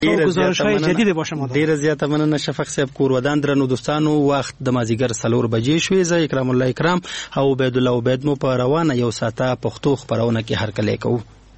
ډیره زیاته مننه شفق صاحب. کور ودان درنو دوستانو، وخت د مازیګر 4 بجې شوې. زه اکرام الله اکرام او عبید الله عبید مو په روانه یو ساعته پښتو خبرونه کې هرکلی کوو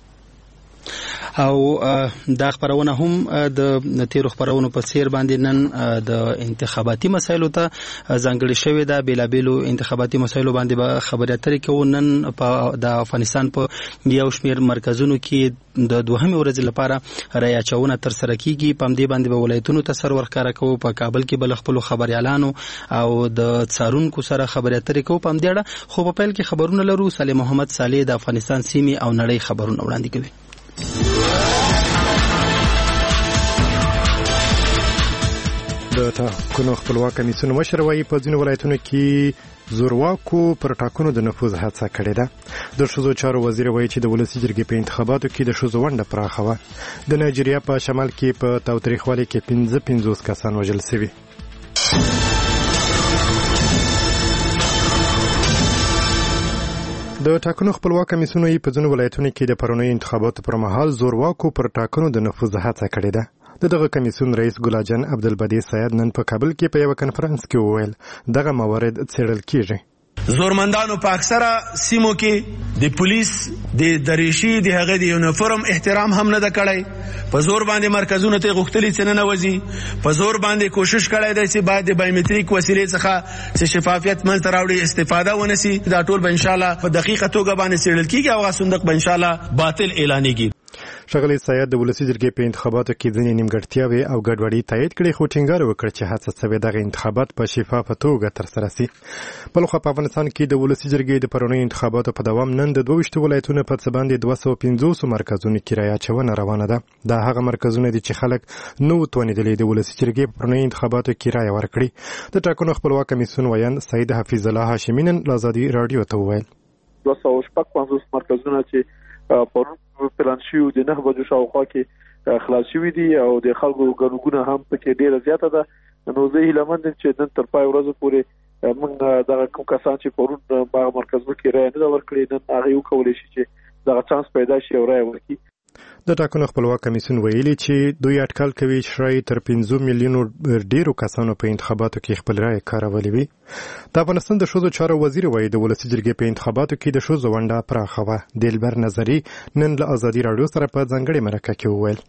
او دا خبرونه هم د تیرو خبرونو په څیر باندې نن د انتخاباتي مسایلو ته ځانګړي شوې ده. بیلابیلو انتخاباتي مسایلو باندې به خبرې اترې کوو. نن په د افغانستان په یو شمېر مرکزونو کې د دوهمې ورځې لپاره رایه اچونه ترسره کیږي. په همدې باندې به ولایتونو ته سر ورښکاره کوو. په کابل کې به له خپلو خبریالانو او د څارونکو سره خبرې اترې کوو په همدې اړه. خو په پیل کې خبرونه لرو. صالح محمد صالح د افغانستان سیمې او نړۍ خبرونه وړاندې کوي. د ټاکنو خپلواک کمیسیون مشر وايي په ځینو ولایتونو کې زورواکو پر ټاکنو د نفوذ هڅه کړې ده. د ښځو چارو وزیر وايي چې د ولسي جرګې په انتخاباتو کې د ښځو ونډه پراخه وه. د نایجیریا په شمال کې په تاوتریخوالي کې 55 کسان وژل شوي. د ټاکنو خپلواک کمیسیون په ځینو ولایتونو کې د پرونیو انتخاباتو پر مهال زورواکو پر ټاکنو د نفوذ هڅه کړې ده. دغه کمیسیون رئیس ګلاجن عبدالبدی سید نن په کابل کې په یو کنفرانس کې وویل دغه موارد څېړل کیږي. زورمندانو په اکثره سیمو کې د پولیس د دریشي د هغه د یونیفورم احترام هم نه د کړی. په زور باندې مرکزونو ته غوښتلی چې نه وځي. په زور باندې کوشش کړی دی چې باید د بایومټریک وسیلې څخه چې شفافیت منځته راوړي استفاده ونسی. دا ټول به انشاءالله په دقیقه توګه باندې څېړل کیږي او هغه صندوق به انشاءالله باطل اعلانېږي. ښاغلی سید د ولسي جرګې په انتخاباتو کې ځینې نیمګړتیاوې او ګډوډي تایید کړې، خو ټینګار وکړ چې هڅه شوې دغه انتخابات په شفافه توګه ترسره شي. بلخوا په افغانستان کې د ولسي جرګې د پرونیو انتخاباتو په دوام نن د 22 ولایتونو په څه باندې 250 مرکزونو کې رایه اچونه روانه ده. دا هغه مرکزونه دي چې خلک نو توانېدلي د ولسي جرګې په پرونیو انتخاباتو کې رایه ورکړي. د ټاکنو خپلواک کمیسیون ویان سید حفیظ الله هاشمي نن آزادي رادیو ته وویل 250 مرکزونه چې پرون پلان شوی د 9 بجو شاوخوا کې خلاص شوی دي او د خلکو ګڼګونه هم پکې ډیره زیاته ده. نو زه هیله مند یم چې نن تر پای ورځې پورې موږ دغه کوم کسان چې پرون په مرکزونو کې رایه نه ورکړي نن هغه وکولای شي چې دغه چانس پیدا شي او رایه ورکړي. د ټاکنو خپلواک کمیسیون ویلي چې دوی اټکل کوي چې شاید تر 15 میلیونو ډیرو کسانو په انتخاباتو کې خپل رایه کارولې وي. د افغانستان د ښځو چارو وزیر وایي د ولسي جرګې په انتخاباتو کې د ښځو ونډه پراخه وه. دلبر نظري نن له آزادي رادیو سره په ځانګړې مرکه کې وویل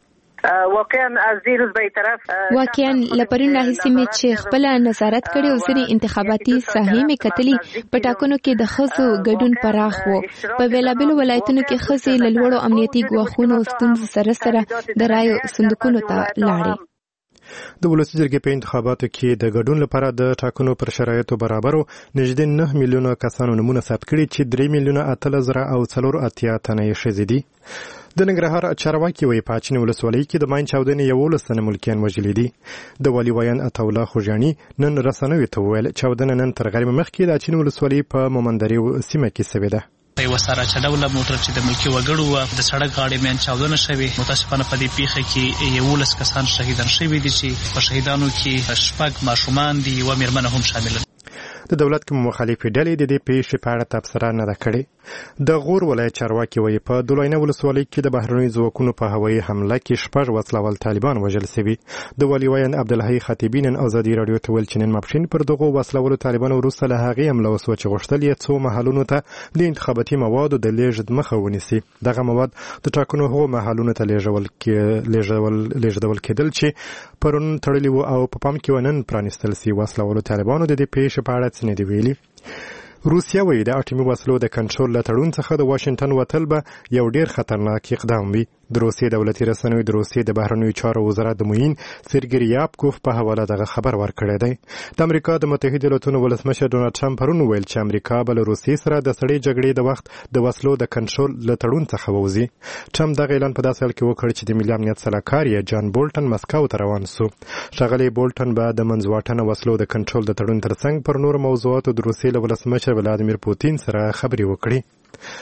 واقعا لپرین راهیسې مې چې خپل نظارت کړی او ځینې انتخاباتي ساحې مې کتلې په ټاکنو کې د ښځو ګډون پراخ و. په بیلابیلو ولایتونو کې ښځې له لوړو امنیتي ګواښونو او ستونزو سره د رایو صندوقونو ته لاړې. د ولسي جرګې په انتخاباتو کې د ګډون لپاره د ټاکنو پر شرایطو برابرو نږدې 9 میلیونه کسانو نومونه ثبت کړي چې 3 میلیونه 8,084 تنه یې ښځې دي. د ننګرهار چارواکي وایي په اچین ولسوالۍ کې د ماین چاودنې 11 تنه ملکیان وژلي دي. د والي ویان عطاالله خوږیاني نن رسنیو ته وویل چاودنه نن تر غرمې مخکې د اچین ولسوالۍ په مومندري سیمه کې شوې ده. یو سره چډوله موټر چې د ملکی وګړو د سړک غاړې مین چاودنه شوې. متاسفانه په دې پیښه کې 11 کسان شهیدان شوي دي چې په شهیدانو کې 6 ماشومان دي او مېرمنه هم شامل. د دولت کوم مخالفې ډلې د دې پیښې په اړه تبصره نه ده کړې. د غور ولایت چارواکي وایي په دولینه ولسوالۍ کې د بهرنیو ځواکونو په هوایي حمله کې 6 وسلوال طالبان وژل شوي. د والي ویان عبدالحی خطیبي نن آزادي رادیو ته ویل چې نن ماپښین پر دغو وسلوالو طالبانو وروسته له هغې حمله وسوه چې غوښتل یې څو محلونو ته د انتخاباتي موادو د لیږد مخه ونیسي. دغه مواد د ټاکنو هغو محلونو ته لیږدول کېدل چې پرون تړلي وو او په پام کې ونن پرانیستل سي. وسلوالو طالبانو د دې پیښې په اړه څه نه دي ویلي. روسیا وایي د اټومي وسلو د کنټرول له تړون څخه د واشنګټن وتل به یو ډیر خطرناک اقدام وي. د روسیې دولتي رسنیو د روسیې د بهرنیو چارو وزارت د معین سرګی یابکوف په حواله دغه خبر ورکړی دی. د امریکا د متحده ایالاتو ولسمشر ډونالډ ټرمپ پرون ویل چې امریکا به له روسیې سره د سړې جګړې د وخت د وسلو د کنټرول له تړون څخه ووځي. ټرمپ دغه اعلان په داسې حال کې وکړ چې د ملي امنیت سلاکار یې جان بولټن مسکو ته روان سو. ښاغلی بولټن به د منځواټنه وسلو د کنټرول د تړون ترڅنګ پر نورو موضوعاتو د روسیې له ولسمشر ولادیمیر پوتین سره خبرې وکړي.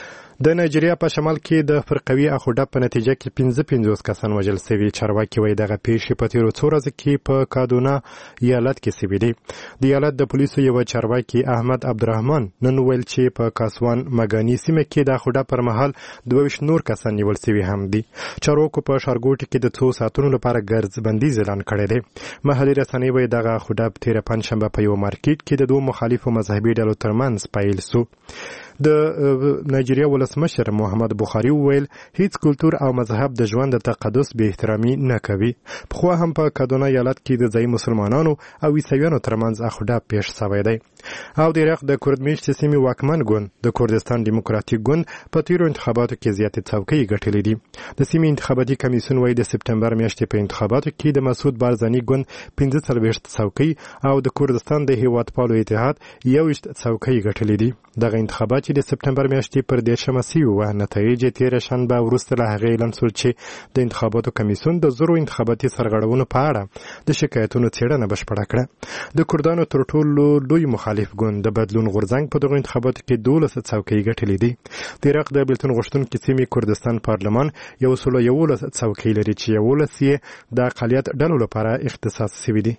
د نایجیریا په شمال کې د فرقوي اخوډه په نتیجه کې 55 کسان وژل شوي. چارواکي وایي دغه پیښې په تیرو څو ورځو کې په کادونا ایالت کې شوي دي. د ایالت د پولیسو یو چارواکي احمد عبدالرحمن نن ویل چې په کاسوان مګانی سیمه کې د اخوډه پر مهال 22 نور کسان نیول شوي هم دي. چارواکو په ښارګوټي کې د 2 ساعتونو لپاره ګرځ بندیز اعلان کړی دی. محلي رسنۍ وایي دغه اخوډه په تیره پنجشنبه په یو مارکیټ کې د دوه مخالفو مذهبي ډلو ترمنځ پیل شو. د نایجیریا ولسمشر محمد بخاري وویل هیڅ کلتور او مذهب د ژوند د تقدس به احترامي نه کوي. پخوا هم په کادونا ایالت کې د ځایي مسلمانانو او عیسویانو ترمنځ اخوډه پیښ شوی دی. او د عراق د کرد میشتې سیمې واکمن ګوند د کردستان ډیموکراتیک ګوند په تیرو انتخاباتو کې زیاتې څوکۍ ګټلې دي. د سیمې انتخاباتي کمیسیون وایي د سپټمبر میاشتې په انتخاباتو کې د مسعود بارزاني ګوند 45 څوکۍ او د کردستان د هیوادپالو اتحاد 21 څوکۍ ګټلې دي. دغه انتخابات چې د سپټمبر میاشتې پر 10 شوي وو نتایج تیره شنبه وروسته له هغې اعلان شول چې د انتخاباتو کمیسیون د زرو انتخاباتي سرغړونو په اړه د شکایتونو څېړنه بشپړه کړه. د کردانو تر ټولو لوی مخالف ګوند د بدلون غورځنګ په دغو انتخاباتو کې 12 څوکۍ ګټلې دي. د عراق د بېلتون غوښتونکي سیمې کردستان پارلمان 111 څوکۍ لري چې 11 یې د اقلیت ډلو لپاره اختصاص شوي دي.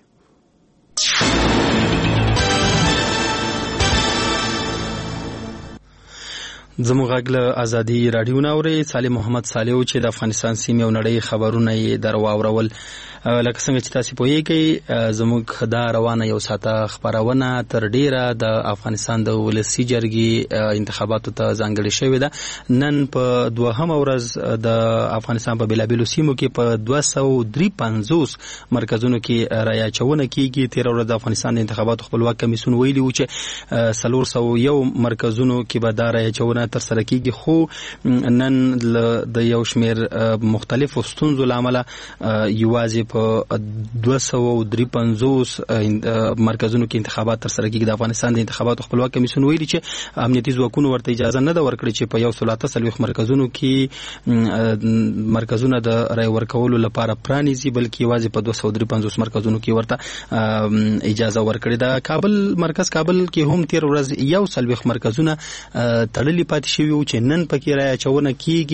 زموږ غږ له ازادي راډیو نه اورئ. صالح محمد صالح چې د افغانستان سیمې او نړۍ خبرونه یې در واورول. لکه څنګه چې تاسو پوهیږئ زموږ دا روانه یو ساعته خبرونه تر ډیره د افغانستان د ولسي جرګې انتخاباتو ته ځانګړې شوې ده. نن په 2مه ورځ د افغانستان په بیلابیلو سیمو کې په 253 مرکزونو کې رایه اچونه کیږي. تیر ورځ د افغانستان د انتخاباتو خپلواک کمیسیون ویلي و چې 401 مرکزونو کې به دا رایه اچونه تر سره کیږي، خو نن د یو شمیر مختلفو ستونزو لامل یوازې په 253 مرکزونو کې انتخابات تر سره کیږي. د افغانستان د انتخاباتو خپلواک کمیسیون ویلي چې امنیتي ځواکونو ورته اجازه نه ده ورکړې چې په 130 مرکزونو کې مرکزونه د رای ورکولو لپاره پرانیزي، بلکې یوازې په 253 مرکزونو کې ورته اجازه ورکړې ده. کابل مرکز کابل کې هم تیر ورځ 140 مرکزونه تړلي پاتې شوي وو چې نن پکې رای اچونه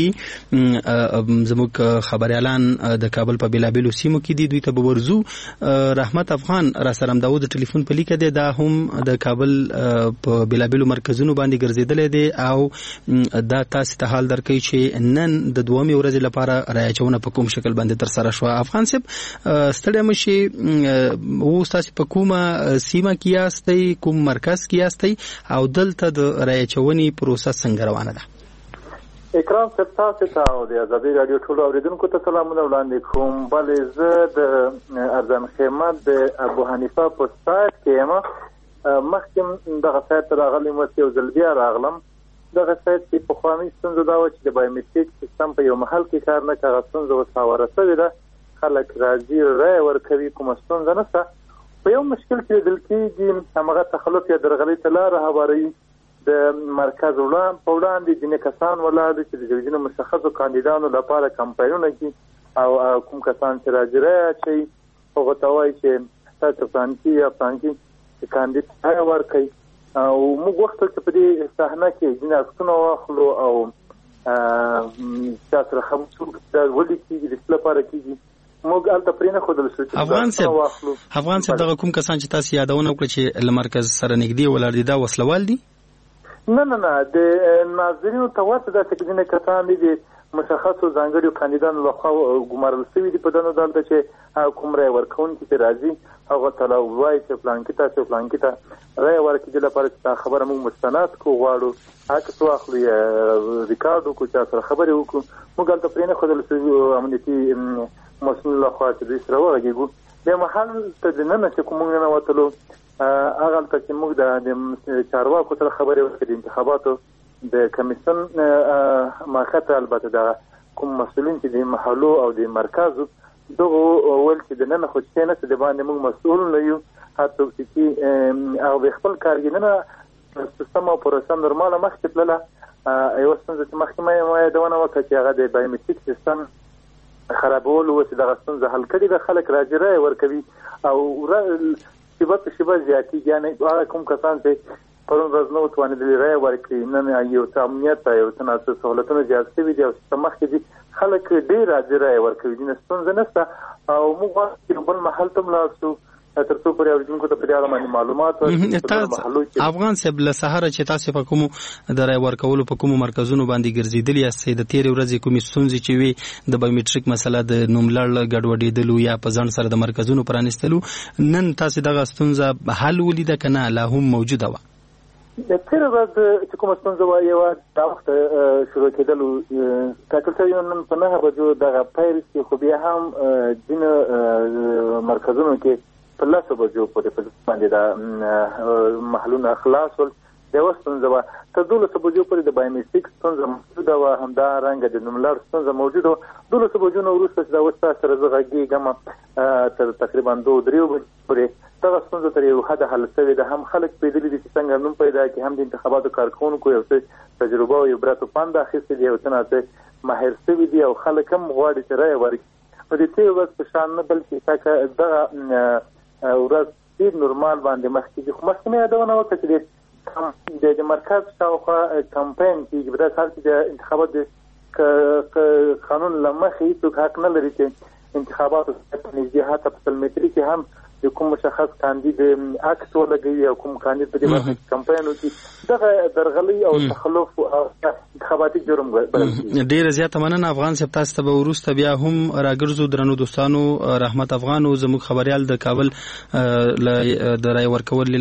کیږي. زموږ خبريالان د کابل په بیلابیلو سیمو کې دي، دوی ته به ورزو. رحمت افغان را سره داود ټلیفون په لیکه دی، دا هم د کابل په بیلابیلو مرکزونو باندې ګرځیدل دي او دا تاسو ته حال درکوي چې نن د 2مې ورځې لپاره رای اچونه په کوم شکل باندې تر سره شو. افغان صاحب ستړی مشي، و تاسو په کومه سیمه کې یاستئ، کوم مرکز کې یاستئ او دلته د رای اچونې پروسه څنګه روانه ده؟ اکرام صاحب تاسو ته او د ازادي رادیو ټول اوریدونکو ته سلامونه وړاندې کوم. بلې زه د ارزان خدمت د ابو حنیفه په سایت کې یم. مخکې دغه سایت ته راغلم، اوس یو ځل بیا راغلم. دغه سایت کې پخوانۍ ستونزه دا وه چې د بایومټریک سیستم په یو محل کې کار نه کوي. هغه ستونزه اوس هواره شوې ده، خلک راځي رایه ورکوي، کومه ستونزه نشته. په یو مشکل کې لیدل کېږي هماغه تخلف یا درغلۍ ته لاره هواروي. د مرکز په وړاندې ځینې کسان ولاړ دي چې د ځینو مشخصو کاندیدانو لپاره کمپاینونه کوي او کوم کسان چې راځي رایه اچوي هغو ته وایي چې تاسو فلانکي یا فلانکي کاندید رایه ورکوي. او موږ غوښتل چې په دې صحنه کې ځینې عکسونه واخلو او چا سره خبرې وکړو دا ولې کېږي، د څه لپاره کېږي. موږ هلته پرې نه ښودل شو چې افغان صاحب دغه کوم کسان چې تاسو یادونه وکړه چې له مرکز سره نږدې ولاړ دي دا وسلوال دي؟ نه د ناظرینو ته ورته داسې ځینې کسان دي د مشخصو ځانګړو کاندیدانو لخوا ګمارل شوي دي په دنو دلته چې کوم رایه ورکوونکي چې راځي هغه ته وایي چې فلانکي تاسو فلانکي ته رایه ورکړي. د لپاره چې دا خبره موږ مستند کو غواړو عکس واخلو یا ریکارډ وکړو، چا سره خبرې وکړو. موږ هلته پرې نه ښودل شوي امنیتي مسؤل لخوا چې دوی سره وغږېږو. بیا محل ته دننه چې کوم موږ ننوتلو هغه هلته چې موږ د چارواکو سره خبرې وکړې د انتخاباتو د کمیسیون ماخته، البته د کوم مسؤلین چې د محلو او د مرکزو دغه ویل چې دننه خو چې نه د باندې موږ مسؤل نه یو، هر څوک چې او د خپل کارګینونه سیستم او پروسه نورماله مخکې تلله. یوه ستونزه چې مخکې ما یادونه وکړه چې هغه د بایومټریک سیستم خرابولو و چې دغه ستونزه حل کړې ده. خلک راځي رایه ورکوي او شیبه په شیبه زیاتېږي. یعنې هغه کوم کسان چې پرون ورځ نو توانېدلي رایه ورکړي، نن یو څه امنیت یو څه ناڅه سهولتونه زیات شوي دي او مخکې دي خلک ډېر راځي رایه ورکوي، دي ستونزه نشته. او موږ غواړو چې بل محل ته ولاړ شو تر څو پورې اورېدونکو ته په دې اړه باندې معلومات ورکړي. افغان صاحب له سهاره چې تاسو په کومو د رایه ورکولو په کومو مرکزونو باندې ګرځېدلي یاستئ، د تېرې ورځې کومې ستونزې چې وي د بایومټریک مسله د نوملړ ګډوډېدلو یا په ځنډ سره د مرکزونو پرانیستلو، نن تاسو دغه ستونزه حل ولیده که نه لا هم موجوده وه؟ د تېره ورځ چې کومه ستونزه وه یوه دا وخت شروع کېدلو ټاکل شوي نن په 9 بجو دغه پیل شي، خو بیا هم ځینو مرکزونو کې په 10 بجو پورې په باندې دا محلونه خلاص ول. یوه ستونزه وه تر 12 بجو پورې د بایومټریک ستونزه موجوده وه، همدارنګه د نوملړ ستونزه موجوده وه. 12 بجو نه وروسته چې دا اوس تاسو سره زه غږېږم تر تقریبا 2-3 بجو پورې دغه ستونزه تر یو حده حل شوې ده. هم خلک پوهېدلي دي چې څنګه نوم پیدا کړي، هم د انتخاباتو کارکوونکو یو څه تجربه او عبرت او پند اخیستې دي، یو څه ناڅه ماهر شوي دي او خلک هم غواړي چې رایه ورکړي. نو د تېرې ورځ په شان نه بلکې دغه ورځ ډېر نورمال باندې مخکې دي. خو مخکې مې یادونه وکړه چې د مرکز شاوخوا کمپاین کېږي، په داسې حال کې د انتخابات قانون له مخې هېڅوک حق نه لري چې انتخاباتو په نږدې حتی په 100 متري کې هم د کوم مشخص کاندید عکس ولګوي او کوم کاندید په دې باندې کمپاین وکړي. دغه درغلي او تخلف او انتخاباتي جرم بلل کېږي. ډېره زیاته مننه افغان صاحب، تاسو ته به وروسته بیا هم راګرځو. درنو دوستانو، رحمت افغان او زموږ خبريال د کابل د رای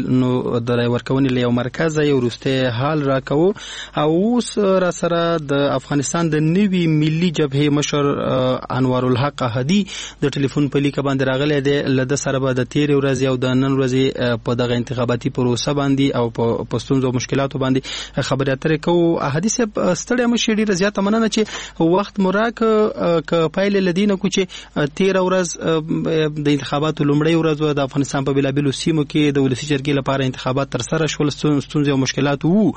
ورکونې له یو مرکز یو وروسته حال راکوو. او اوس را سره د افغانستان د نوي ملي جبهې مشر انوار الحق احدي د ټلیفون په لیکه باندې راغلی دی. له سره به د تېرې ورځې او د نن ورځې په دغه انتخاباتي پروسه باندې او په ستونزو او مشکلاتو باندې خبرې اترې کوو. احدي صاحب ستړی مشې، ډېره زیاته مننه چې وخت مو راکړ. که پایلې له دې نه کوو چې 13 ورځ د انتخاباتو لومړۍ ورځ د افغانستان په بېلابېلو سیمو کې د ولسي جرګې لپاره انتخابات ترسره شول، ستونزې او مشکلات وو.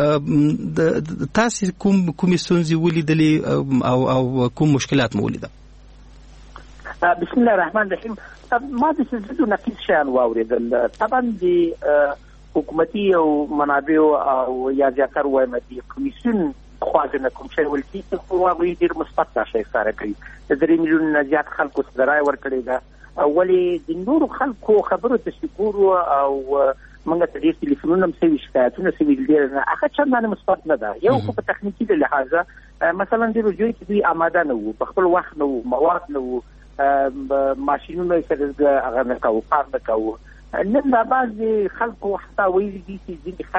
تاسې کومې ستونزې ولیدلې او کوم مشکلات مو ولیده؟ بسم الله الرحمن الرحیم. ما د څه نقیض شیان واورېدل. طبعا د حکومتي او منابعو او یا زیاتره وایم د کمیسیون خواځنه کوم شی ولکې خو هغوی ډېر مثبت شی ښکاره کوي. د 3 میلیون نه زیات خلکو څخه رایه ورکړې ده. ولې د نورو خلکو خبرو ته چې ګورو او موږ ته ډېر تلیفونونه هم شوي، شکایتونه شوي دي، ډېر هغه چندانې مثبت نه ده. یو خو په تخنیکي د لحاظه مثلا ډېرو ځایو کې دوی آماده نه وو، په خپل وخت نه وو، مواد نه وو، ماشینونه یې سره هغه نه کوو، کار نه کوو. نن دا بعضې خلکو حتی ویلي دي چې ځینې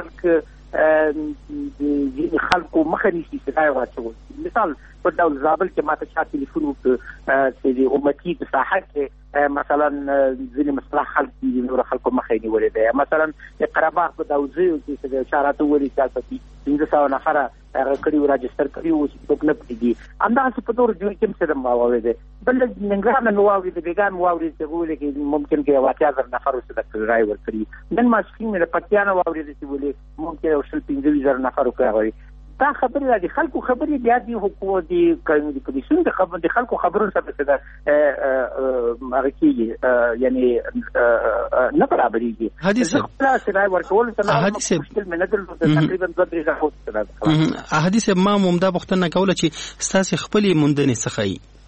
خلکو مخه نیسي چې رایه واچول. مثال په ډول زابل کې ما ته چا تلیفون وکړ چې د امتي په ساحه کې مثلا ځینې مصلح خلک دي، نور خلکو مخه یې نیولې ده. مثلا د قره باغ په دوزیو کې چا راته وویلي چې هلته 1500 نفره هغه کړي وو، راجستر کړي وو، چې څوک نه پرېږدي. همدغسې په نورو ځایو کې هم څه ما واورېدې. بل ننګرهار نه مې واورېد، بېګان مې واورېد چې ویلې کې ممکن کې 80,000 نفر ورسره رایه ورکړي. نن ماسپښین مې د پکتیا نه واورېد چې ولې ممکن 25,000 نفر وکړي. دا خبرې را دي خلکو خبرې بیا دي حکومت د کمیسیون د خلکو خبرونو سره څه ده هغه کېږي، یعنې نه برابرېږي. زه خپله رایه ورکولو ته مشکل مې نه درلود، تقریبا 2-3 غاښو. احدي صاحب، ما همدا پوښتنه کوله چې ستاسې خپلې موندنې څه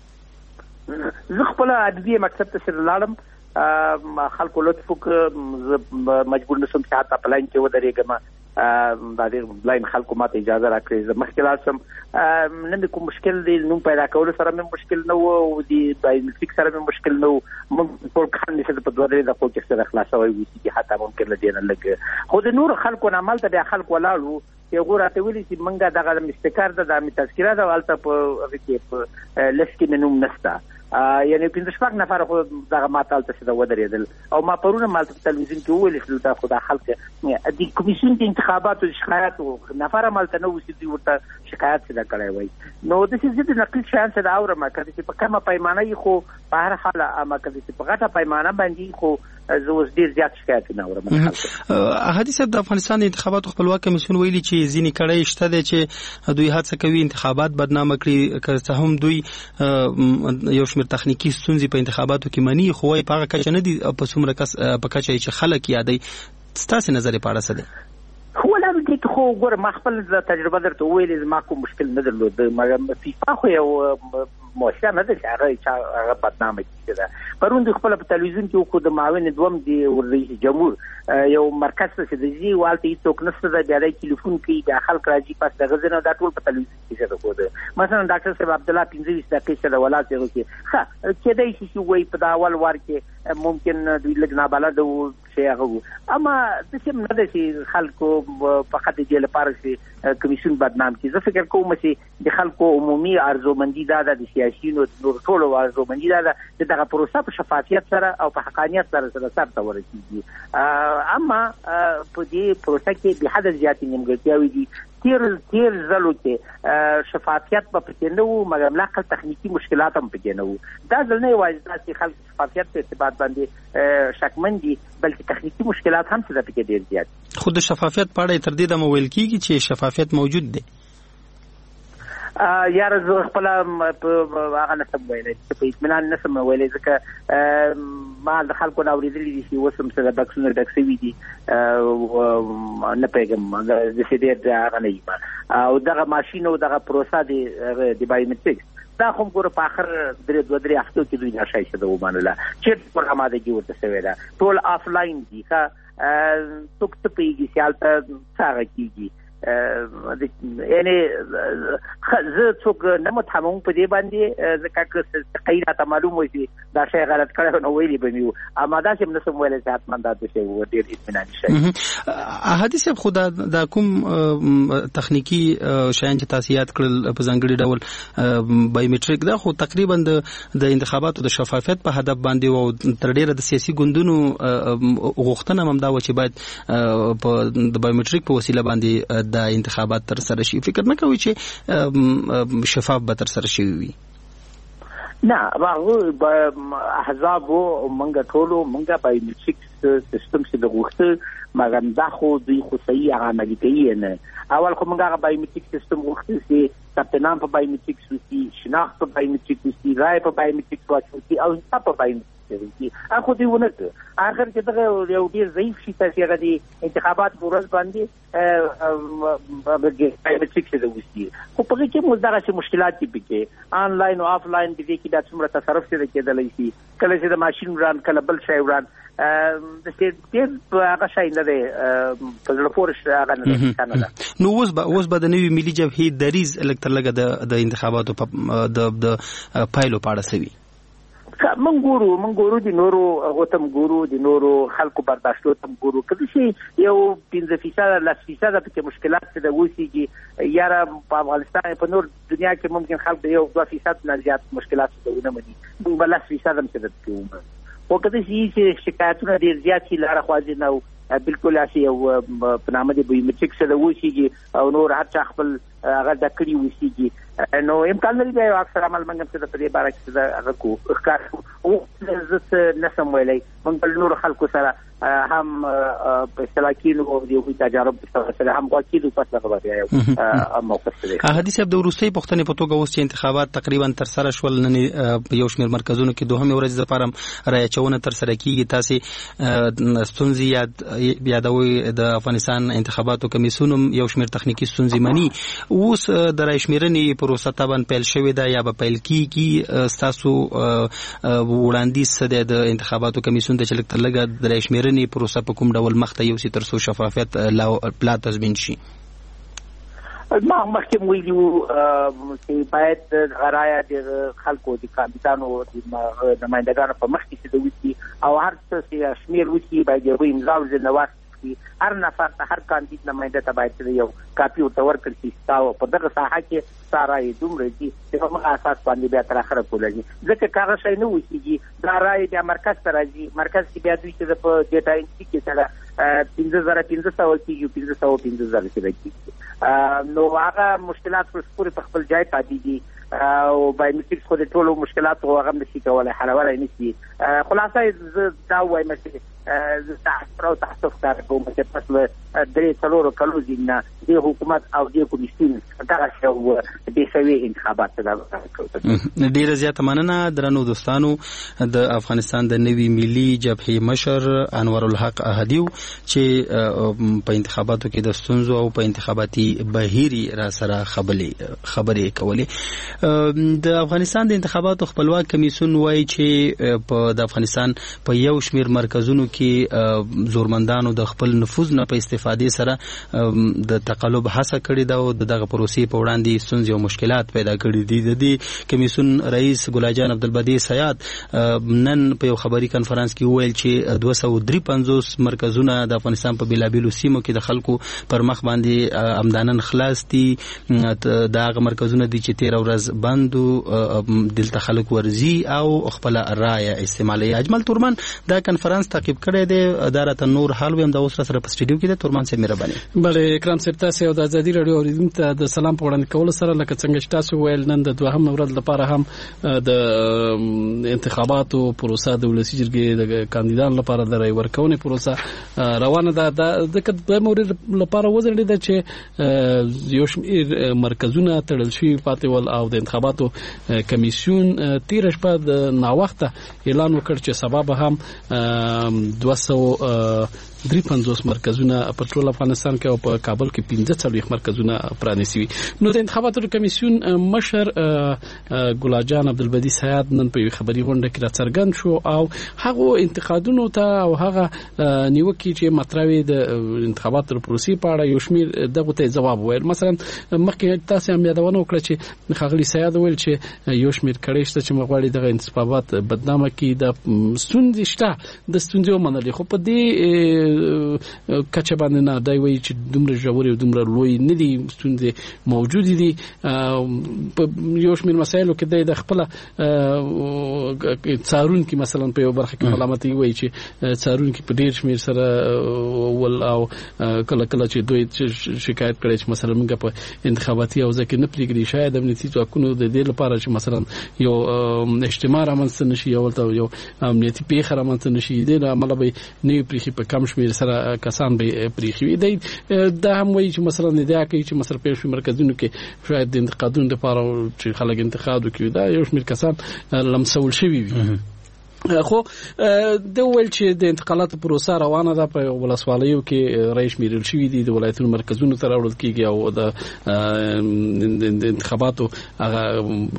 ښایي؟ زه خپله ادبي مکتب ته سره لاړم، خلکو لطف وکړه، زه مجبور نه شوم چې حتی په لاین کې ودرېږم. دا ډېر بلاین خلکو ماته اجازه راکړې، زه مخکې لاړ شم. نه مې کوم مشکل دی، نوم پیدا کولو سره مې مشکل نه و او د بایومټریک سره مې مشکل نه و. موږ ټول کار نشي په 2-3 دقیقو کې سره خلاصوی وسی چې حتی ممکن له دې نه لږ. خو د نورو خلکو نه عمل ته بیا خلک ولاړ وو چې هغوی راته ویلي چې موږ دغه مستکار ده، دا مې تذکره ده، هلته په هغه کې په لست کې مې نوم نشته. یعنې 15 نفر خو دغه ما ته هلته څه ودرېدل. او ما پرونه مالته په تلویزیون کې وویل چې دا خو دا خلک د کمیسیون د انتخاباتو شکایاتو نفر مالته نه اوسي، دوی ورته شکایت څه ده کړی وای. نو داسې زه د نقیض شیان څه د اورم، که چې په کمه پیمانه یې خو په هر حال، اما که چې په غټه پیمانه باندې خو زه اوس ډېر زیات شکایتونه اورم. احدي صاحب، د افغانستان د انتخاباتو خپلواک کمیسیون ویلي چې ځینې کړۍ شته دی چې دوی هڅه کوي انتخابات بدنامه کړي، که څه هم دوی یو شمېر تخنیکي ستونزې په انتخاباتو کې مني، خو وایي په هغه کچه نه دي په څومره په کچه چې خلک یادوي. ستاسې نظر یې په اړه څه دی؟ ته خو ګوره ما خپل تجربه درته وویلې زما کوم مشکل نه درلود مګر فیفا خو یو مؤسسه نه ده چې هغه بدنامه کړې ده. پرون د خپل په تلویزیون کې خو د معاون دوم دی رئیس جمهور یو مرکز ته د زی والته هیڅوک نشته ده بیا د ټلیفون کې د خلک راځي پس د غزنه دا ټول په تلویزیون کې څه کوي. مثلا ډاکټر صاحب عبد الله 25 دقیقې سره ولات یو کې ها کېدای شي وای په دا اول وار کې ممکن دوی لږ نابلد وو شي هغه اما د څه نه ده چې خلکو فقط د لپاره چې کمیسیون بدنام کی. زه فکر کوم چې د خلکو عمومي ارزومندي دا د سیاسيونو نور ټول ارزومندي دا د دغه پروسه په شفافیت سره او په حقانیت سره سره ورسیږي. اما په دې پروسه کې به حد زیاتې نیمګړتیاوې دي. تیر ځلو کې شفافیت په پکې نه وو مګر ملاقات تخنیکی مشکلات هم پکې نه وو. دا ځل نه وایي چې خلک شفافیت په ارتباط باندې شکمن دي بلکې تخنیکی مشکلات هم څه پکې ډیر زیات. خود شفافیت په اړه تر دې د مویل کیږي چې شفافیت موجود دی. یار زه خپل هغه نسم ویلې په اطمینان نسم ویلې ځکه ما د خلکو راوړېدلې دي چې وسم سره بکسونه ډکسوي دي نه پیغام د سیدې هغه نه یم او دغه ماشين او دغه پروسه د بایومټریکس دا کوم ګور په اخر درې هفتو کې دوی نشای شه د ومنله چې پروګرام د جوړ څه ویلا ټول آفلاین دي ښه څوک ته پیږي چې البته څنګه کیږي یعنی زه څوک نه متهمم په دې باندې ځکه چې قیدا ته معلوم وي چې دا شی غلط کړو نو ویلي به میو اما دا چې نسم ویل چې حتمان دا شی و ډیر اطمینان شي. احادیث خدا د کوم تخنیکی شایان چې تاسو یاد کړل په ځانګړي ډول بایومټریک دا خو تقریبا د انتخاباتو د شفافیت په هدف باندې او تر ډیره د سیاسي ګوندونو غوښتنه هم دا و چې باید په د بایومټریک په وسیله باندې د انتخابات تر سره شي. فکر نه کوي چې شفاف به تر سره شي وي؟ نه هغه احزاب او منګه ټولو منګه بایومټریک سیستم چې د غوښته مګر دا خو دوی خو صحیح عملي کوي نه. اول خو منګه بایومټریک سیستم غوښته چې کپټنان په بایومټریک سوسي شناخت په بایومټریک سوسي رائے په بایومټریک واچوي او تاسو په بایومټریک اخو دی ونه اخر کې دغه یو ډیر ضعیف شي چې هغه د انتخابات پروسه باندې بایومټریک څه دوی خو په کې موږ دغه مشکلات دي پکې آنلاین او آفلاین د دې کې د څومره تصرف څه کېدلی شي کله چې د ماشين وران کله بل شی وران د دې هغه شی نه دی په زړه پورې هغه نه ده. نو اوس به د نوې ملي جبهې دریز الکترلګه د انتخاباتو د پایلو په اړه سوي من ګورو د نورو غوتم ګورو د نورو خلکو برداشتو تم ګورو کله چې یو 15% لاسفیصد په مشکلات څه د وسیږي یاره په افغانستان په نور دنیا کې ممکن خلک یو 2% نه زیات مشکلات څه ونه مني بل لاسفیصد هم څه د کوم او کله چې شکایتونه ډیر زیات شي لاره خوازي نه بالکل اسی او په نامه د بایومټریک څه د وسیږي او نور حتی خپل هغه د کړی وسیږي نو امکان لري چې اکثر عمل منګم څه د دې باره کې دا هغه کو ښکار او زه نسم ویلای من بل نور خلکو سره هم په اصطلاحینو او د تجارب سره هم واکیدو پس هغه بیا موقف دی. حدیث عبد الروسی پښتنې په توګه اوس چې انتخابات تقریبا تر سره شول نن یو شمېر مرکزونو کې دوهم ورځ د فارم رای چونه تر سره کیږي. تاسو ستونزې یادوي د افغانستان انتخاباتو کمیسیون یو شمېر تخنیکی ستونزې مني اوس د رای شمیرنې پروسه تابان پیل شوې ده یا به پیل کیږي تاسو وړاندیز د انتخاباتو کمیسیون د چلک ترلګه د رای شمیرنې پروسه په کوم ډول مخته یو سي تر څو شفافیت لا تضمین شي؟ ما مخکې ویلو چې باید غرایا د خلکو د کاندیدانو د نمائندګانو په مخ کې د وسی او هر څه چې شمیر وسی باید یو امضا ورنوات هر نفر هر کاندید نماینده ته باید یو کاپی او تور کړی تاسو په دغه ساحه کې سارای دومره دي چې په موږ اساس باندې بیا تر اخره کولای ځکه کاغه شي نه وسیږي دا راي د مرکز ته راځي مرکز کې بیا دوی چې په ډیټا انټری کې سره 15,500 کیږي 15,000 کې راځي نو هغه مشکلات پر خپل ځای پاتې دي او بایومټریکس خو د ټولو مشکلاتو هغه نشي کولای حلولای نشي. خلاصه دا وایم چې تاسو کار کوم چې پس له 3-4 کلو ځینې د حکومت او د کمیسیون دا شو د سوي انتخابات ته ډیره زیاته مننه درنو دوستانو. د افغانستان د نوي ملي جبهې مشر انور الحق احدیو چې په انتخاباتو کې د ستونزو او په انتخاباتي بهیري را سره خبرې کولې. د افغانستان د انتخاباتو خپلواک کمیسیون وایي چې د افغانستان په یو شمیر مرکزونو کې زورمندانو د خپل نفوذ نه په استفادې سره د تقلب هڅه کړې ده او دغه پروسې په وړاندې ستونزې او مشکلات پیدا کړي دي. د دې کمیسیون رئیس ګلاجان عبدالبدی سیاد نن په یو خبري کانفرنس کې وویل چې 253 مرکزونه د افغانستان په بیلابیلو سیمو کې د خلکو پر مخ باندې امدانن خلاص دي. دا هغه مرکزونه دي چې 13 ورځ بندو دلته خلک ورزي او خپل رائے استعمالي. اجمل تورمان دا کانفرنس تعقیب کړی دی. اداره نور حال ویم د اوس سره په سټډیو کې د تورمان سره مهرباني. بله اکرام صاحب تاسو د ازادي رادیو اوریدونکو ته د سلام په وړاندې کول سره لکه څنګه چې تاسو ویل نن د دوهم ورځ لپاره هم د انتخاباتو پروسه د ولسی جرګې د کاندیدانو لپاره د رای ورکونې پروسه روانه ده. د مورید لپاره وزړل ده چې یو شمېر مرکزونه تړل شوي پاتې ول او د انتخاباتو کمیسیون 13 شپه د ناوخته اعلان وکړ چې سبب هم 253 مرکزونه په ټول افغانستان کې او په کابل کې 45 مرکزونه پرانیسي. نو د انتخاباتو کمیسیون مشر ګلاجان عبدالبدی سیاد نن په خبري غونډه کې راڅرګند شو او هغه انتقادونو ته او هغه نیوکې چې مطرحوي د انتخاباتو پروسې په اړه یو شمېر دغه ته جواب ویل. مثلا مخکې تاسو هم یادونه وکړه چې خغلی سیاد ویل چې یو شمېر کړي شته چې مغواړي دغه انتخابات بدنامه کړي. د ستونزې شته د ستونزې ومنل خو په دې کچه باندې نه دی وایي چې دومره ژورې او دومره لوی نه دي ستونزې موجود دي. په یو شمېر مسایلو کې د خپل څارونکي مثلا په یو برخه کې ملامتي وایي چې څارونکي په ډیر شمېر سره ول او کله کله چې دوی شکایت کړي چې مثلا موږ په انتخاباتي او ځکه نه پریږدي شاید امنیتي ځواکونو د دې لپاره چې مثلا یو اجتماع رامنځته نشي یو امنیتي پیښه رامنځته نشي د عمله به نه پریخي په کم شمېر سره کسان به پریخي دی. دا هم وایي چې مثلا دا کوي چې مثلا په شمېر مرکزونو کې شاید د انتقادونو لپاره چې خلک انتقاد وکړي دا یو شمېر کسان لمسول شوي وي. خو د ویل چې د انتقالاتو پروسه روانه ده. په ولسوالیو کې رئیس شمیرل شوی دي د ولایتونو مرکزونو ته راوړل کیږي او د انتخاباتو هغه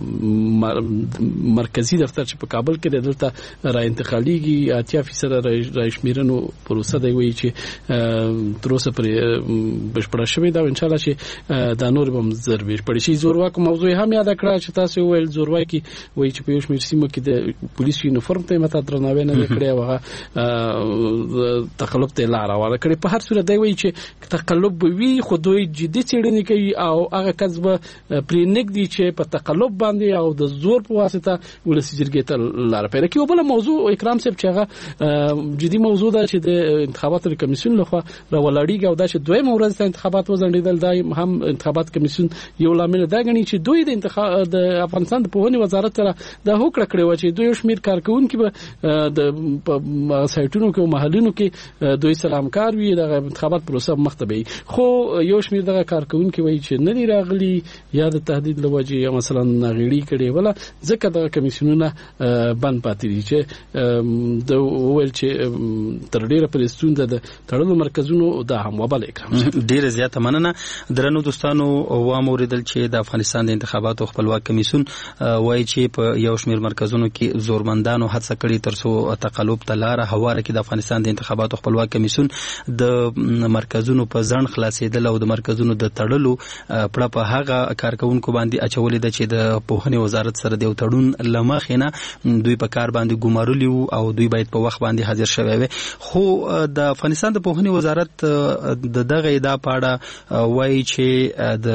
مرکزی دفتر چې په کابل کې دلته را انتقالیږي 80% رئیس شمیرنو پروسه دی وایي چې تر اوسه پر بشپړه شوې ده. ان شاء الله چې دا نور به زر بشپړ شي. زورواک موضوع هم یاد کړه چې تاسو ویل زورواکي وایي چې په یو شمېر سیمو کې د پولیس یونیفورم مته درناوی نه کړی او هغه تقلب ته لار راوړه کړی. په هر صورت دی وایي چې تقلب وی خو دوی جدي څېړنې کوي او هغه کسب پرې نګدي چې په تقلب باندې او د زور په واسطه ولسی جرګې ته لار پیدا کوي. بل موضوع اکرام صاحب چې هغه جدي موضوع ده چې د انتخاباتو کمیسیون لخوا راولاړیږي او دا چې دویم ورځ ته انتخابات وځنډیدل دا هم انتخابات کمیسیون یو لامل دا غني چې دوی د افغانستان د پوهنې وزارت سره د هوکړه کړې و چې دوی شمیر کارکونکو د سایټونو کې او محلونو کې دوی سره همکار وي د انتخابات پروسه مختبي. خو یو شمیر د کارکونکو وایي چې نه دی راغلي یا د تهدید لوجه یا مثلا غیړي کړي ولا ځکه د کمیسیونونه بند پاتې دي چې د ویل چې تر ډیره پرستون د تړلو مرکزونو د هم وبال اکرام ډیره زیاته مننه. درنو دوستانو و موریدل چې د افغانستان د انتخاباتو خپلواک کمیسیون وایي چې په یو شمیر مرکزونو کې زورمندانو هڅه کړې ترڅو تقلب ته لار هواره کې د افغانستان د انتخاباتو خپلواک کمیسیون د مرکزونو په ځان خلاصېدل او د مرکزونو د تړلو پړه په هغه کارکونکو باندې اچولې ده چې د پوهنې وزارت سره د تړون لمخې نه دوی په کار باندې ګمارلي او دوی باید په وخت باندې حاضر شوي وي. خو د افغانستان د پوهنې وزارت دغه ادعا په اړه وایي چې د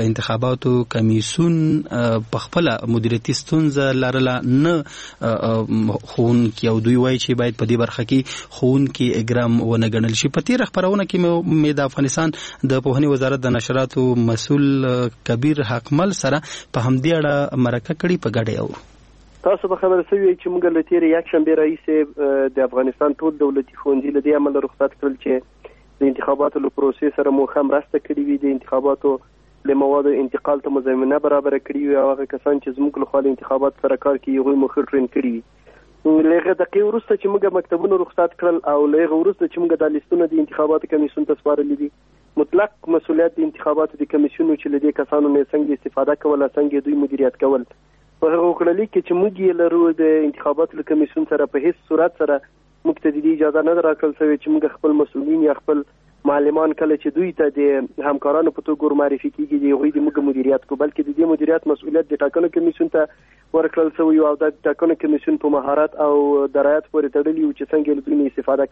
انتخاباتو کمیسیون په خپل مدیریتي ستونزه لرله نه خونکي او دوی وایي چې باید په دې برخه کې خونکي اګرام ونه ګڼل شي. په تیر خبرونه کې مې د افغانستان د پوهنې وزارت د نشراتو مسول کبیر حقمل سره په همدې اړه مرکه کړې په ګډه او تاسو به خبر شوي چې موږ له تیر یک شنبه رئیس د افغانستان ټول دولتي ښوونځي له دې عمل رخصت کړل چې د انتخاباتو له پروسې سره مو هم مرسته کړې وي، د انتخاباتو له موادو انتقال ته مزمنه برابر کړې وي او هغه کسان چې زموږ له خوا د انتخابات سره کار کوي هغوی مو ښه ټرین کړي وي. لهغه دقیقې وروسته چې موږ مکتبونه رخصت کړل او لهغه وروسته چې موږ د لیستونو د انتخاباتو کمیسیون ته سپارلي دي، مطلق مسؤلیت د انتخاباتو د کمیسیونو چې له دې کسانو نه څنګه استفاده کوله، څنګه دوی مدیریت کول په هغه وکړلې کې چې موږ یې لرو د انتخاباتو له کمیسیون سره په هیڅ صورت سره موږ ته د اجازه نه راکړل شوې چې موږ خپل مسؤلین یا خپل معلمان کله چې دوی ته د همکارانو په توګه معرفي کیږي د هغوی د موږ مدیریت کو، بلکې د دې مدیریت مسؤلیت د ټاکنو کمیسیون ته ورکړل شوی او د ټاکنو کمیسیون په مهارت او درایت پورې تړلی و چې څنګه له دوی نه استفاده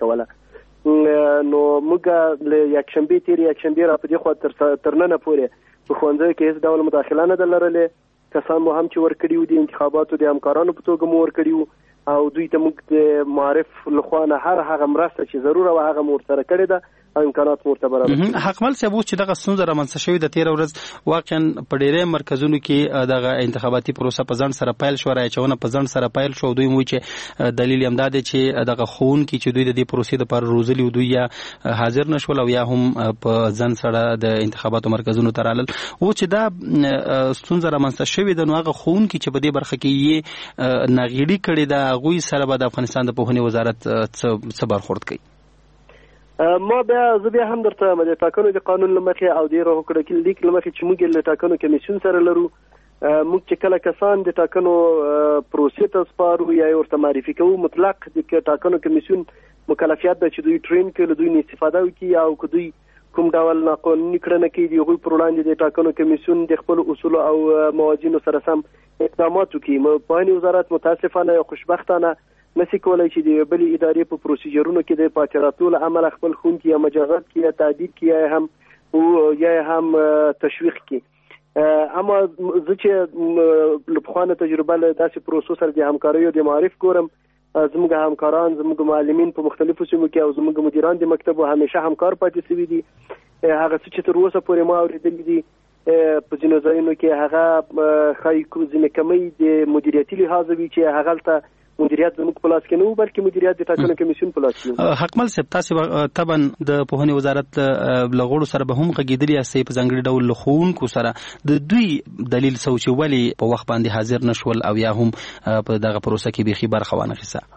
کوله. نو موږ له یکشنبه تیر یکشنبه را په دې خوا تر ننه پورې په ښوونځیو کې هیڅ ډول مداخله نه ده لرلې. کسان مو هم چې ورکړي وو د انتخاباتو د همکارانو په توګه مو ورکړي وو او دوی ته موږ د معرف لخوا نه هغه مرسته چې ضروره وه هغه مو ورسره کړې ده او امکانات ورته برابر. حقمل صاحب اوس چې دغه ستونزه رامنځته شوې د تیر ورځ واقعا په ډېرې مرکزونو کې دغه انتخاباتي پروسه په ځنډ سره پیل شو، راچونه په ځنډ سره پیل شو. دوی مو چې دلیل هم دا دی چې دغه ښوونکي چې دوی د دې پروسې لپاره روزلي دوی یا حاضر نشول او یا هم په ځنډ سره د انتخاباتو مرکزونو ته رالل. او چې دا ستونزه رامنځته شوې ده نو هغه ښوونکي چې په دې برخه کې یې ناغېړي کړې ده هغوی سره به د افغانستان د پوهنې وزارت څه برخورد کوي؟ ما زه بیا هم درته د ټاکنو د قانون له مخې او د راهکړه لیک له مخې چې موږ له ټاکنو کمیسیون سره لرو، موږ چې کله کسان د ټاکنو پروسې ته سپارو یا ورته معرفي کوو، مطلق د ټاکنو کمیسیون مکلفیت ده چې دوی ټرین کړي، دوی نه استفاده وکړي او که دوی کوم ډول ناقانوني کړنه کوي د هغوی پر وړاندې د ټاکنو کمیسیون د خپلو اصولو او موازینو سره سم اقدامات وکړي. پوهنې وزارت متاسفانه یا خوشبختانه نسی کولای چې د بلې ادارې په پروسیجرونو کې د پاتې راتلو له امله خپل ښوونکي یا مجازات کړي یا تعدیل کړي یا هم تشویق کړي. اما زه چې له پخوانه تجربه له داسې پروسو سره د همکاریو د معرف ګورم، زموږ همکاران زموږ معلمین په مختلفو سیمو کې او زموږ مدیران د مکتبو همیشه همکار پاتې شوي دي. هغه څه چې تر اوسه پورې ما اورېدلي دي په ځینو ځایونو کې هغه ښایي ځینې کمی د مدیریتي لحاظه وي چې هغلته مدیریت زموږ په لاس کې نه وو بلکې مدیریت د ټاکنو کمیسیون په لاس کې. حقمل صاحب تاسو طبعا د پوهنې وزارت له غړو سره به هم غږېدلي یاستئ په ځانګړي ډول له ښوونکو سره د دوی دلیل څه و چې ولې په وخت باندې حاضر نه شول او یا هم په دغه پروسه کې بیخي برخه وانه اخیسته؟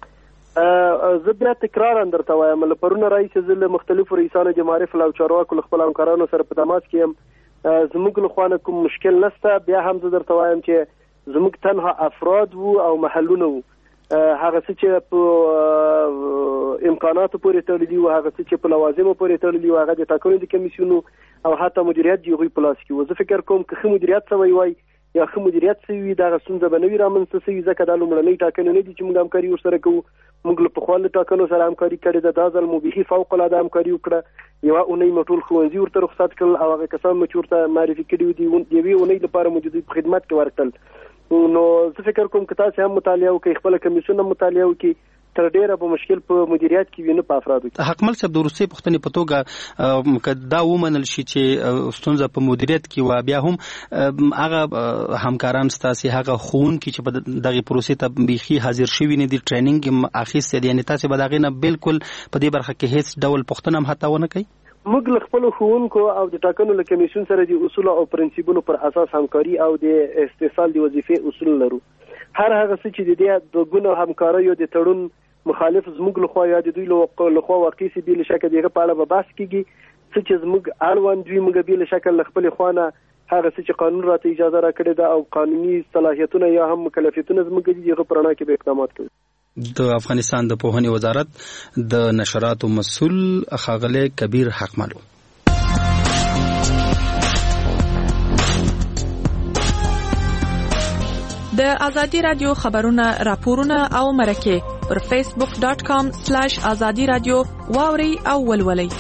زه بیا تکرارا درته وایم له پرونه راهیسې زه له مختلفو رئیسانو د معارف او چارواکو له خپلو همکارانو سره په تماس کې یم. زموږ له خوا نه کوم مشکل نشته. بیا هم زه درته وایم چې زموږ تنها افراد وو او محلونه وو، هغه څه چې په امکاناتو پورې تړلي وو، هغه څه چې په لوازمو پورې تړلي وو، هغه د ټاکنو د کمیسیونو او حتی مدیریت د هغوی په لاس کې وو. زه فکر کوم که ښه مدیریت شوی وای یا ښه مدیریت شوي وي دغه ستونزه به نه وي رامنځته شوي، ځکه دا لومړنۍ ټاکنې نه دي چې موږ همکاري ورسره کوو. موږ له پخوا له ټاکنو سره همکاري کړې ده، دا ځل مو بیخي فوقالعاده همکاري وکړه. یوه اونۍ مو ټول ښوونځي ورته رخصت کړل او هغه کسان مو چې ورته معرفي کړي وو د یوې اونۍ لپاره مو د دوی په خدمت کې ورکړل. نو زه فکر کوم که تاسې هم مطالعه وکړئ، خپله کمیسیون هم مطالعه وکړي، تر ډیره به مشکل په مدیریت کې وي نه په افرادو کې. حقمل صاحب د وروستۍ پوښتنې په توګه که دا ومنل شي چې ستونزه په مدیریت کې وه، بیا هم هغه همکاران ستاسې هغه ښوونکي چې په دغې پروسې ته بیخي حاضر شوي نه دي، ټریننګ یې اخیستی دی، یعنې تاسې به د هغې نه بالکل په دې برخه کې هیڅ ډول پوښتنه هم حتی ونه کوئ؟ موږ له خپلو ښوونکو او د ټاکنو له کمیسیون سره د اصولو او پرنسیپونو پر اساس همکاري او د استحصال د وظیفې اصول لرو. هر هغه څه چې د دې د ګونو همکاریو د تړون مخالف زموږ لخوا یا د دوی لخوا واقع سي بې له شکه دغه په اړه به بحث کیږي. څه چې زموږ اړوند وي موږ بې له شکه له خپلې خوا نه هغه څه چې قانون راته اجازه راکړې ده او قانوني صلاحیتونه یا هم مکلفیتونه زموږ دي هغه په رڼا کې به اقدامات کوو. د افغانستان د پوهنې وزارت د نشراتو مسؤل ښاغلی کبیر حقملو. د ازادي رادیو خبرونه راپورونه او مرکه پر facebook.com/azadi radio واوري او ولولي.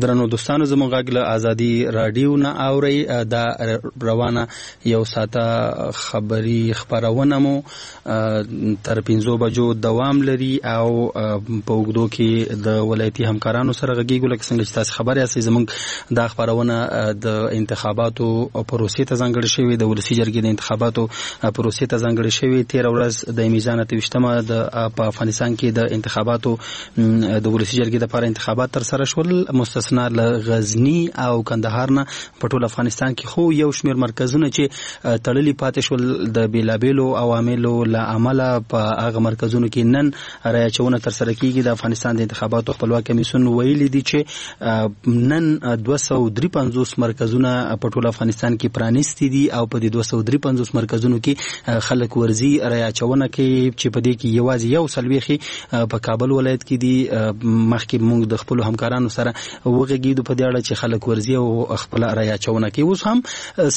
درنو دوستانو زموږ غږ له ازادي رادیو نه اوري دا روانه یو ساعته خبري خبرونه مو تر 5 بجو دوام لري او په وګړو کې د ولایتي همکارانو سره غږیږو لکه څنګه چې تاسو خبري اسئ زموږ د خبرونه د انتخاباتو پروسې ته ځانګړې شوی د ولسی جرګې د انتخاباتو پروسې ته ځانګړې شوی 13 ورځ د میزان 28مه د افغانستان کې د انتخاباتو د ولسی جرګې لپاره انتخابات تر سره شول مستثنا له غزنی او کندهار نه په ټول افغانستان کې خو یو شمېر مرکزونه چې تړلي پاتې شول د بیلابیلو عواملو له عمله په هغه مرکزونو کې نن راچونه تر سره کیږي د افغانستان د انتخاباتو خپلواک کمیسیون ویلي دي چې نن 253 مرکزونه په ټول افغانستان کې پرانیستي دي او په دې 253 مرکزونو کې خلک ورزي راچونه کوي چې په دې کې یوازې یو سلويخي په کابل ولایت کې دي مخکې موږ د خپل همکارانو سره وغږیدو په دې اړه چې خلک ورزي او خپل راچونه کوي اوس هم